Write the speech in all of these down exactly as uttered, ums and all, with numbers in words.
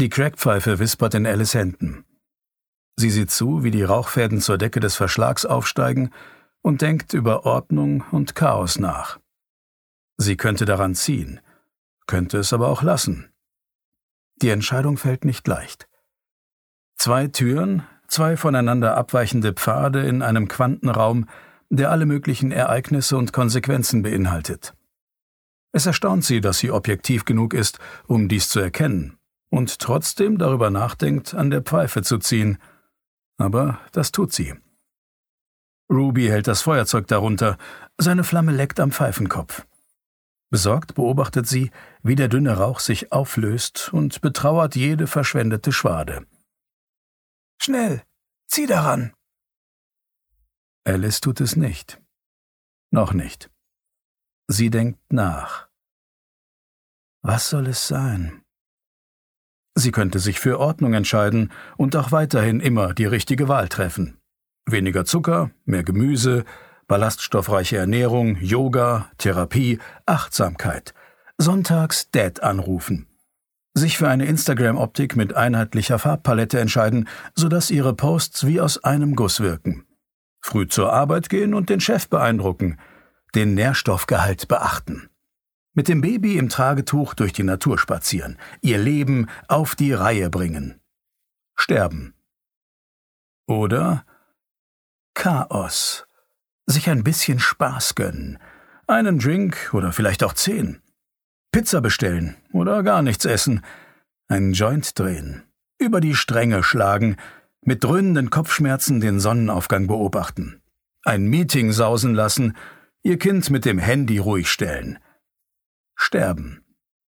Die Crackpfeife wispert in Alice' Händen. Sie sieht zu, wie die Rauchfäden zur Decke des Verschlags aufsteigen und denkt über Ordnung und Chaos nach. Sie könnte daran ziehen, könnte es aber auch lassen. Die Entscheidung fällt nicht leicht. Zwei Türen, zwei voneinander abweichende Pfade in einem Quantenraum, der alle möglichen Ereignisse und Konsequenzen beinhaltet. Es erstaunt sie, dass sie objektiv genug ist, um dies zu erkennen, und trotzdem darüber nachdenkt, an der Pfeife zu ziehen. Aber das tut sie. Ruby hält das Feuerzeug darunter, seine Flamme leckt am Pfeifenkopf. Besorgt beobachtet sie, wie der dünne Rauch sich auflöst und betrauert jede verschwendete Schwade. »Schnell, zieh daran!« Alice tut es nicht. Noch nicht. Sie denkt nach. Was soll es sein? Sie könnte sich für Ordnung entscheiden und auch weiterhin immer die richtige Wahl treffen. Weniger Zucker, mehr Gemüse, ballaststoffreiche Ernährung, Yoga, Therapie, Achtsamkeit. Sonntags Dad anrufen. Sich für eine Instagram-Optik mit einheitlicher Farbpalette entscheiden, sodass ihre Posts wie aus einem Guss wirken. Früh zur Arbeit gehen und den Chef beeindrucken. Den Nährstoffgehalt beachten. Mit dem Baby im Tragetuch durch die Natur spazieren. Ihr Leben auf die Reihe bringen. Sterben. Oder Chaos. Sich ein bisschen Spaß gönnen. Einen Drink oder vielleicht auch zehn. Pizza bestellen oder gar nichts essen. Einen Joint drehen. Über die Stränge schlagen. Mit dröhnenden Kopfschmerzen den Sonnenaufgang beobachten. Ein Meeting sausen lassen. Ihr Kind mit dem Handy ruhig stellen. Sterben.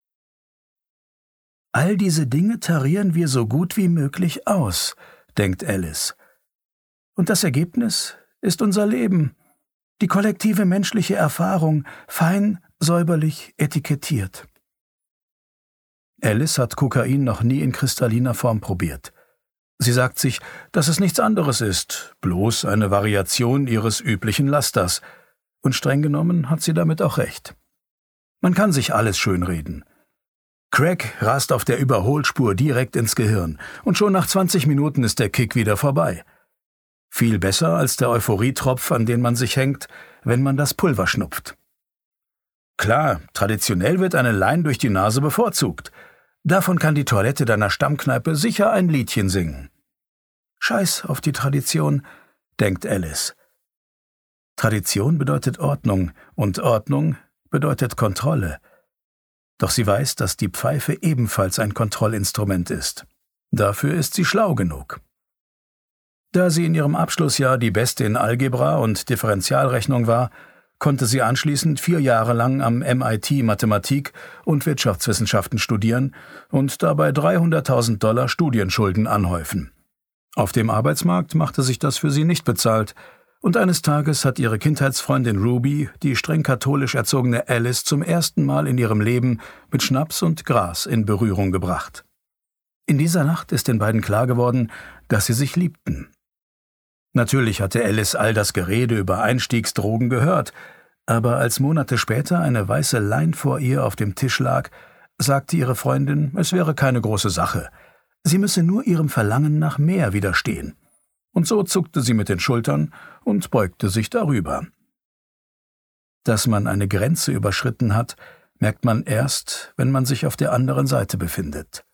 All diese Dinge tarieren wir so gut wie möglich aus, denkt Alice. Und das Ergebnis ist unser Leben, die kollektive menschliche Erfahrung, fein, säuberlich etikettiert. Alice hat Kokain noch nie in kristalliner Form probiert. Sie sagt sich, dass es nichts anderes ist, bloß eine Variation ihres üblichen Lasters. Und streng genommen hat sie damit auch recht. Man kann sich alles schönreden. Crack rast auf der Überholspur direkt ins Gehirn und schon nach zwanzig Minuten ist der Kick wieder vorbei. Viel besser als der Euphorietropf, an den man sich hängt, wenn man das Pulver schnupft. Klar, traditionell wird eine Line durch die Nase bevorzugt. Davon kann die Toilette deiner Stammkneipe sicher ein Liedchen singen. Scheiß auf die Tradition, denkt Alice. Tradition bedeutet Ordnung und Ordnung bedeutet Kontrolle. Doch sie weiß, dass die Pfeife ebenfalls ein Kontrollinstrument ist. Dafür ist sie schlau genug. Da sie in ihrem Abschlussjahr die Beste in Algebra und Differentialrechnung war, konnte sie anschließend vier Jahre lang am M I T Mathematik und Wirtschaftswissenschaften studieren und dabei dreihunderttausend Dollar Studienschulden anhäufen. Auf dem Arbeitsmarkt machte sich das für sie nicht bezahlt, und eines Tages hat ihre Kindheitsfreundin Ruby die streng katholisch erzogene Alice zum ersten Mal in ihrem Leben mit Schnaps und Gras in Berührung gebracht. In dieser Nacht ist den beiden klar geworden, dass sie sich liebten. Natürlich hatte Alice all das Gerede über Einstiegsdrogen gehört, aber als Monate später eine weiße Line vor ihr auf dem Tisch lag, sagte ihre Freundin, es wäre keine große Sache. Sie müsse nur ihrem Verlangen nach mehr widerstehen. Und so zuckte sie mit den Schultern und beugte sich darüber. Dass man eine Grenze überschritten hat, merkt man erst, wenn man sich auf der anderen Seite befindet.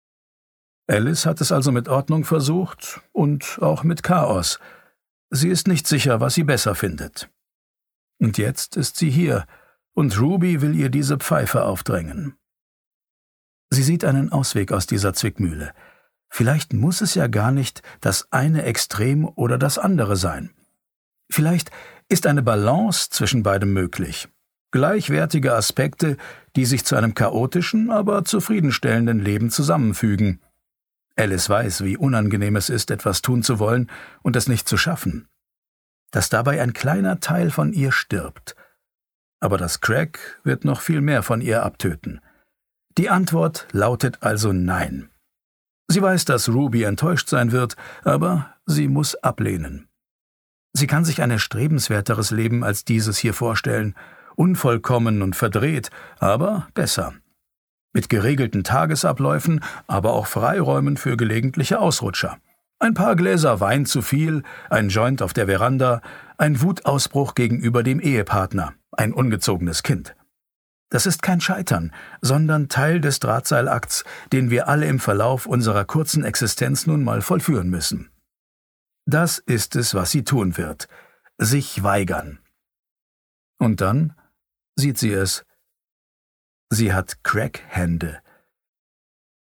Alice hat es also mit Ordnung versucht und auch mit Chaos. Sie ist nicht sicher, was sie besser findet. Und jetzt ist sie hier, und Ruby will ihr diese Pfeife aufdrängen. Sie sieht einen Ausweg aus dieser Zwickmühle. Vielleicht muss es ja gar nicht das eine Extrem oder das andere sein. Vielleicht ist eine Balance zwischen beidem möglich. Gleichwertige Aspekte, die sich zu einem chaotischen, aber zufriedenstellenden Leben zusammenfügen. Alice weiß, wie unangenehm es ist, etwas tun zu wollen und es nicht zu schaffen. Dass dabei ein kleiner Teil von ihr stirbt. Aber das Crack wird noch viel mehr von ihr abtöten. Die Antwort lautet also Nein. Sie weiß, dass Ruby enttäuscht sein wird, aber sie muss ablehnen. Sie kann sich ein erstrebenswerteres Leben als dieses hier vorstellen, unvollkommen und verdreht, aber besser. Mit geregelten Tagesabläufen, aber auch Freiräumen für gelegentliche Ausrutscher. Ein paar Gläser Wein zu viel, ein Joint auf der Veranda, ein Wutausbruch gegenüber dem Ehepartner, ein ungezogenes Kind. Das ist kein Scheitern, sondern Teil des Drahtseilakts, den wir alle im Verlauf unserer kurzen Existenz nun mal vollführen müssen. Das ist es, was sie tun wird. Sich weigern. Und dann sieht sie es. Sie hat Crackhände.